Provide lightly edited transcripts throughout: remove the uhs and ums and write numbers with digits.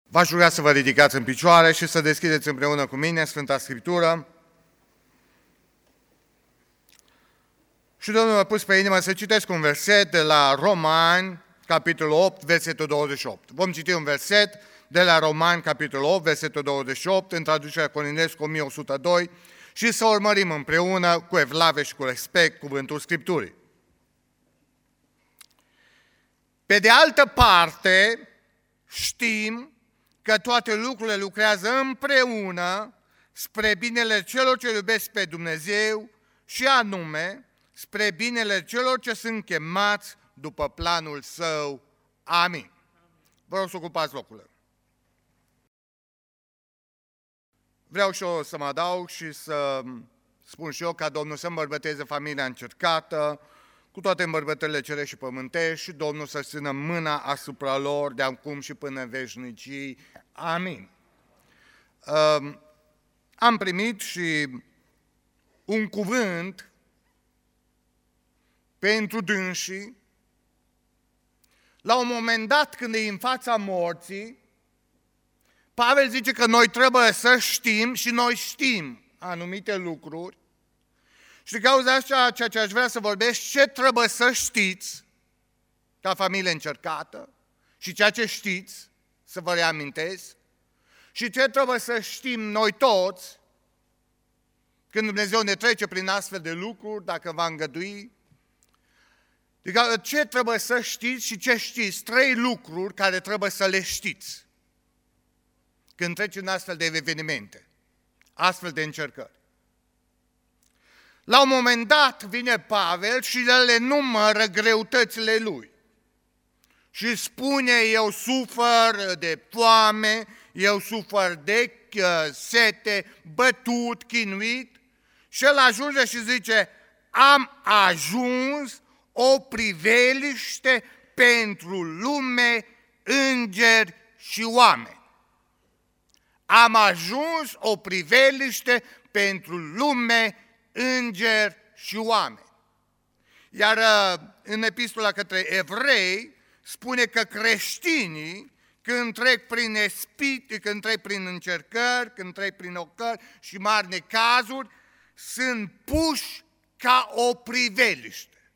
V-aș ruga să vă ridicați în picioare și să deschideți împreună cu mine Sfânta Scriptură. Și Domnul m-a pus pe inimă să citesc un verset de la Romani, capitolul 8, versetul 28. Vom citi un verset de la Romani, capitolul 8, versetul 28, în traducerea Coninescu 1102, și să urmărim împreună cu evlavie și cu respect cuvântul Scripturii. Pe de altă parte, știm că toate lucrurile lucrează împreună spre binele celor ce iubesc pe Dumnezeu și anume spre binele celor ce sunt chemați după planul Său. Amin. Vă rog să ocupați locurile. Vreau și eu să mă adaug și să spun și eu ca Domnul să îmbărbăteze familia încercată cu toate îmbărbătările cerești și pământești și Domnul să-și țină mâna asupra lor de acum și până în veșnicii. Amin. Am primit și un cuvânt pentru dânsii. La un moment dat, când e în fața morții, Pavel zice că noi trebuie să știm și noi știm anumite lucruri. Și de cauza asta, ceea ce aș vrea să vorbesc, ce trebuie să știți ca familie încercată și ceea ce știți, să vă reamintesc, și ce trebuie să știm noi toți când Dumnezeu ne trece prin astfel de lucruri, dacă va îngădui. Adică ce trebuie să știți și ce știți, 3 lucruri care trebuie să le știți când treci în astfel de evenimente, astfel de încercări. La un moment dat vine Pavel și le numără greutățile lui. Și spune, eu sufăr de foame, eu sufăr de sete, bătut, chinuit. Și el ajunge și zice, am ajuns o priveliște pentru lume, îngeri și oameni. Am ajuns o priveliște pentru lume, îngeri și oameni. Iar în epistola către evrei spune că creștinii, când trec prin încercări, când trec prin ocări și mari necazuri, sunt puși ca o priveliște.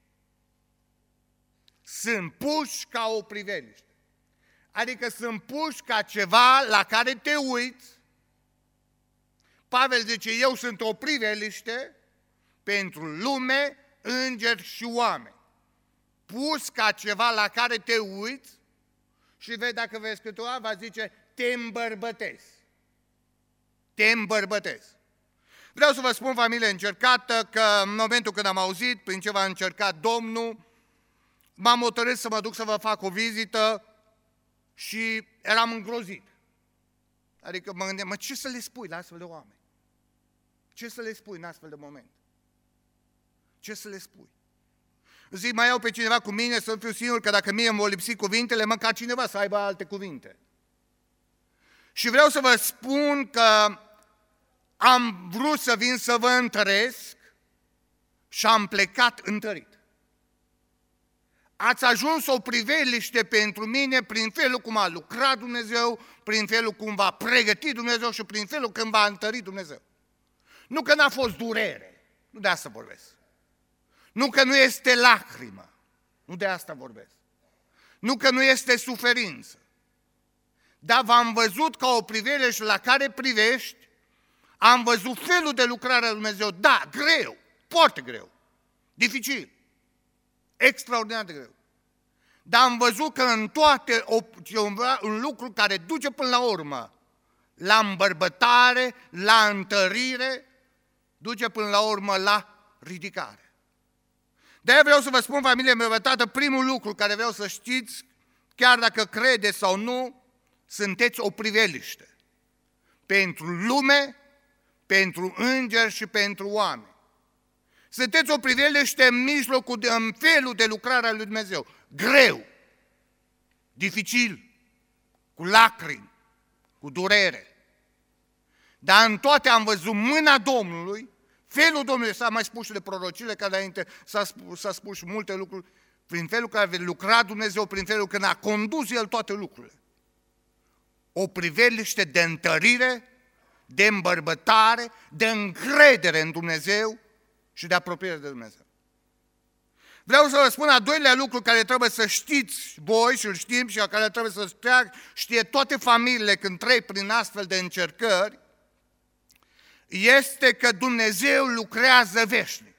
Sunt puși ca o priveliște. Adică sunt puși ca ceva la care te uiți. Pavel zice, eu sunt o priveliște pentru lume, îngeri și oameni. Pus ca ceva la care te uiți și vezi, dacă vezi Scriptura, va zice, te îmbărbătezi. Te îmbărbătezi. Vreau să vă spun, familie încercată, că în momentul când am auzit prin ce v-a încercat Domnul, m-am hotărât să mă duc să vă fac o vizită și eram îngrozit. Adică mă gândeam, ce să le spui la astfel de oameni? Ce să le spui în astfel de moment? Ce să le spui? Zic, mai iau pe cineva cu mine să fiu singur, că dacă mie îmi vor lipsi cuvintele, măcar cineva să aibă alte cuvinte. Și vreau să vă spun că am vrut să vin să vă întăresc și am plecat întărit. Ați ajuns o priveliște pentru mine prin felul cum a lucrat Dumnezeu, prin felul cum v-a pregătit Dumnezeu și prin felul când v-a întărit Dumnezeu. Nu că n-a fost durere, nu de asta vorbesc. Nu că nu este lacrimă, nu de asta vorbesc. Nu că nu este suferință. Dar v-am văzut ca o priveliște la care privești, am văzut felul de lucrare a lui Dumnezeu. Da, greu, foarte greu, dificil, extraordinar de greu. Dar am văzut că în toate un lucru care duce până la urmă la îmbărbătare, la întărire, duce până la urmă la ridicare. De-aia vreau să vă spun, familie îmbărbătată, primul lucru care vreau să știți, chiar dacă credeți sau nu, sunteți o priveliște pentru lume, pentru îngeri și pentru oameni. Sunteți o priveliște în felul de lucrare a lui Dumnezeu. Greu, dificil, cu lacrimi, cu durere. Dar în toate am văzut mâna Domnului, felul Domnului, s-a mai spus și de prorocile, că înainte s-a spus și multe lucruri, prin felul care a lucrat Dumnezeu, prin felul când a condus El toate lucrurile. o priveliște de întărire, de îmbărbătare, de încredere în Dumnezeu și de apropiere de Dumnezeu. Vreau să vă spun al doilea lucru care trebuie să știți voi și îl știm și care trebuie să știe toate familiile când trec prin astfel de încercări, este că Dumnezeu lucrează veșnic.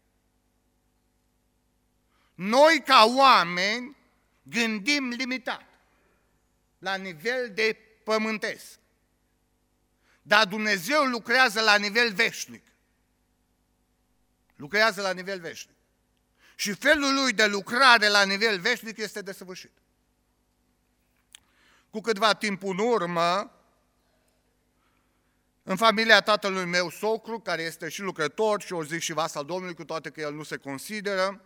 Noi ca oameni gândim limitat, la nivel de pământesc, dar Dumnezeu lucrează la nivel veșnic. Lucrează la nivel veșnic. Și felul lui de lucrare la nivel veșnic este desăvârșit. Cu câtva timp în urmă, în familia tatălui meu socru, care este și lucrător și o zic și vas al Domnului, cu toate că el nu se consideră,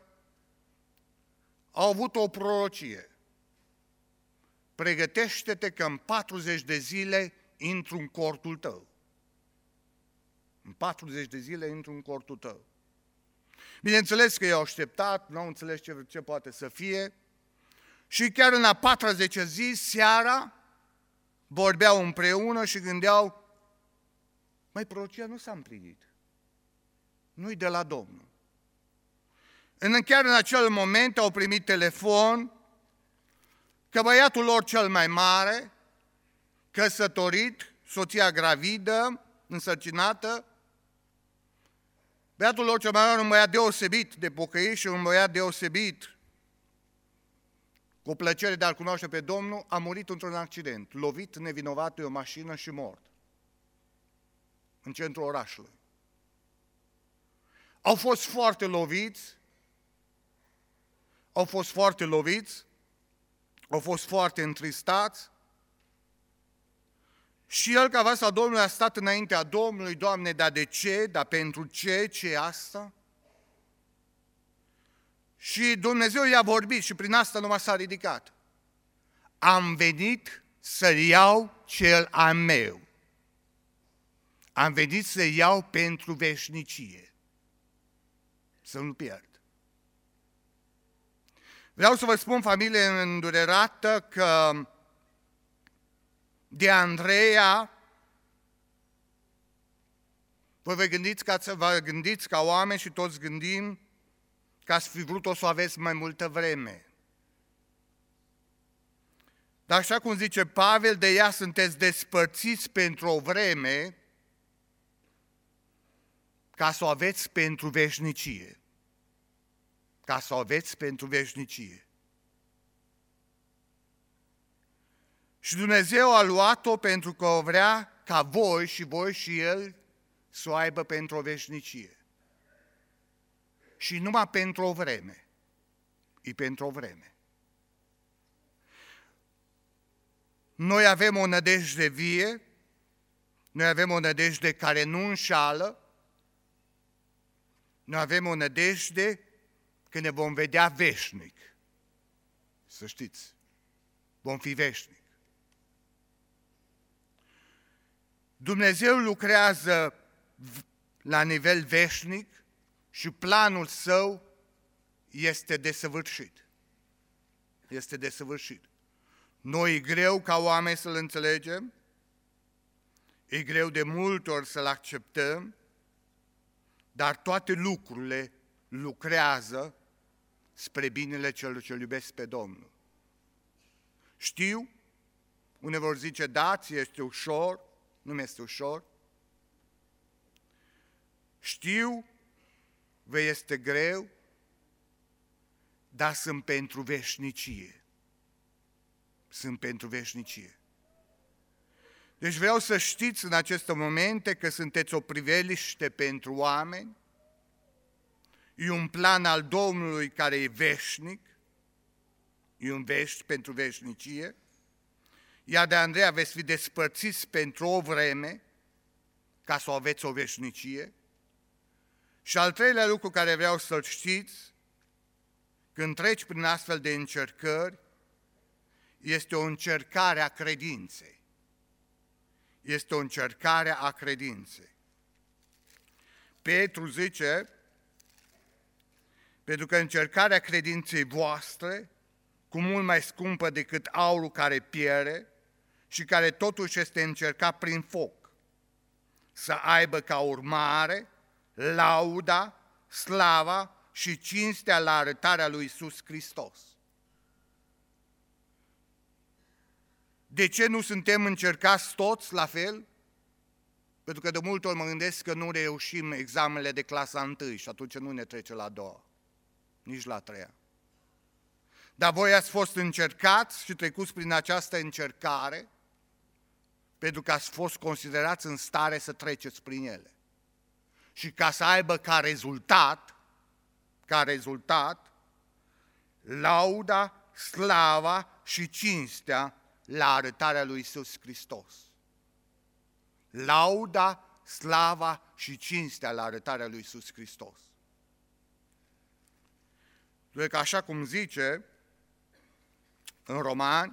au avut o prorocie. Pregătește-te că în 40 de zile intru în cortul tău. În 40 de zile intru în cortul tău. Bineînțeles că i-au așteptat, nu au înțeles ce poate să fie. Și chiar în a 40-a zi, seara, vorbeau împreună și gândeau, măi, prorocia nu s-a împlinit. Nu-i de la Domnul. Chiar în acel moment au primit telefon că băiatul lor cel mai mare, căsătorit, soția gravidă, însărcinată, băiatul lor cel mai mare, un băiat deosebit de pocăit și un băiat deosebit cu plăcere de a-L cunoaște pe Domnul, a murit într-un accident, lovit nevinovat de o mașină și mort în centrul orașului. Au fost foarte loviți, au fost foarte întristați și el, ca vas al Domnului, a stat înaintea Domnului, Doamne, dar de ce, dar pentru ce e asta? Și Dumnezeu i-a vorbit și prin asta numai s-a ridicat. Am venit să iau cel al meu. Am venit să iau pentru veșnicie. Să nu pierd. Vreau să vă spun, familie îndurerată, că de Andreea, vă gândiți ca oameni și toți gândim că ați fi vrut-o să o aveți mai multă vreme. Dar așa cum zice Pavel, de ea sunteți despărțiți pentru o vreme ca să o aveți pentru veșnicie. Ca să o aveți pentru veșnicie. Și Dumnezeu a luat-o pentru că o vrea ca voi și El să o aibă pentru o veșnicie. Și numai pentru o vreme. E pentru o vreme. Noi avem o nădejde vie, noi avem o nădejde care nu înșală, noi avem o nădejde că ne vom vedea veșnic. Să știți, vom fi veșnic. Dumnezeu lucrează la nivel veșnic și planul Său este desăvârșit. Este desăvârșit. Noi e greu ca oameni să-L înțelegem, e greu de multe ori să-L acceptăm, dar toate lucrurile lucrează spre binele celor ce iubesc pe Domnul. Știu, unii vor zice, da, ți este ușor, nu mi-este ușor. Știu, vă este greu, dar sunt pentru veșnicie. Sunt pentru veșnicie. Deci vreau să știți în aceste momente că sunteți o priveliște pentru oameni, e un plan al Domnului care e veșnic, e un vești pentru veșnicie, iar de Andreea veți fi despărțiți pentru o vreme, ca să o aveți o veșnicie. Și al treilea lucru care vreau să-l știți, când treci prin astfel de încercări, este o încercare a credinței. Este o încercare a credinței. Petru zice, pentru că încercarea credinței voastre, cu mult mai scumpă decât aurul care piere, și care totuși este încercat prin foc, să aibă ca urmare lauda, slava și cinstea la arătarea lui Iisus Hristos. De ce nu suntem încercați toți la fel? Pentru că de multe ori mă gândesc că nu reușim examenele de clasa 1 și atunci nu ne trece la a doua, nici la a treia. Dar voi ați fost încercați și trecuți prin această încercare pentru că ați fost considerați în stare să treceți prin ele. Și ca să aibă ca rezultat, lauda, slava și cinstea la arătarea lui Iisus Hristos. Lauda, slava și cinstea la arătarea lui Iisus Hristos. Pentru că așa cum zice în Romani,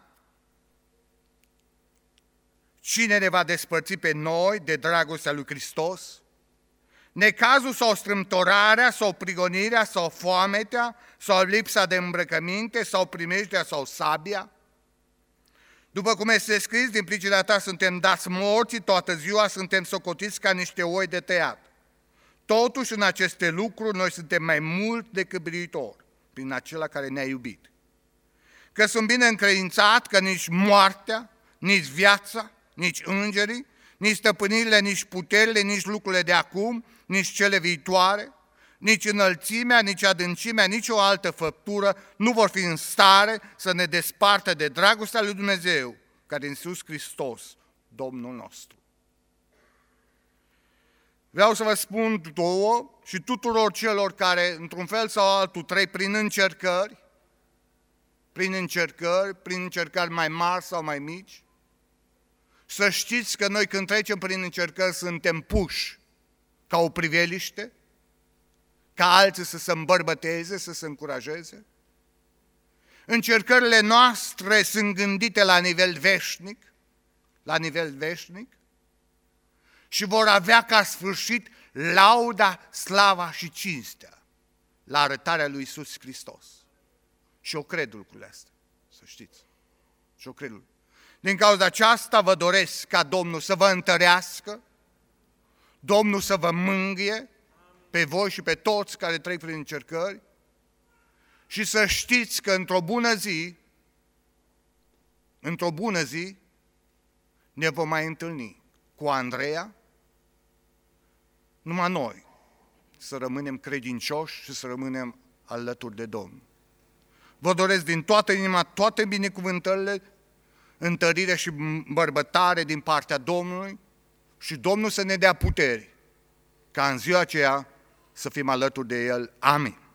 cine ne va despărți pe noi de dragostea lui Hristos? Necazul sau strâmtorarea sau prigonirea sau foametea sau lipsa de îmbrăcăminte sau primejdea sau sabia? După cum este scris, din pricina ta suntem dați morți, toată ziua suntem socotiți ca niște oi de tăiat. Totuși în aceste lucruri noi suntem mai mult decât biruitori prin acela care ne-a iubit. Că sunt bine încredințat că nici moartea, nici viața, nici îngerii, nici stăpânirile, nici puterile, nici lucrurile de acum, nici cele viitoare, nici înălțimea, nici adâncimea, nici o altă făptură nu vor fi în stare să ne despartă de dragostea lui Dumnezeu, care în Iisus Hristos, Domnul nostru. Vreau să vă spun două și tuturor celor care, într-un fel sau altul, trec prin încercări mai mari sau mai mici, să știți că noi când trecem prin încercări suntem puși ca o priveliște, ca alții să se îmbărbăteze, să se încurajeze. Încercările noastre sunt gândite la nivel veșnic, și vor avea ca sfârșit lauda, slava și cinstea la arătarea lui Iisus Hristos. Și eu cred lucrurile astea, să știți. Și eu cred. Din cauza aceasta vă doresc ca Domnul să vă întărească, Domnul să vă mângâie pe voi și pe toți care trec prin încercări și să știți că într-o bună zi ne vom mai întâlni cu Andreea, numai noi să rămânem credincioși și să rămânem alături de Domnul. Vă doresc din toată inima toate binecuvântările, întărire și îmbărbătare din partea Domnului și Domnul să ne dea puteri ca în ziua aceea să fim alături de El. Amin.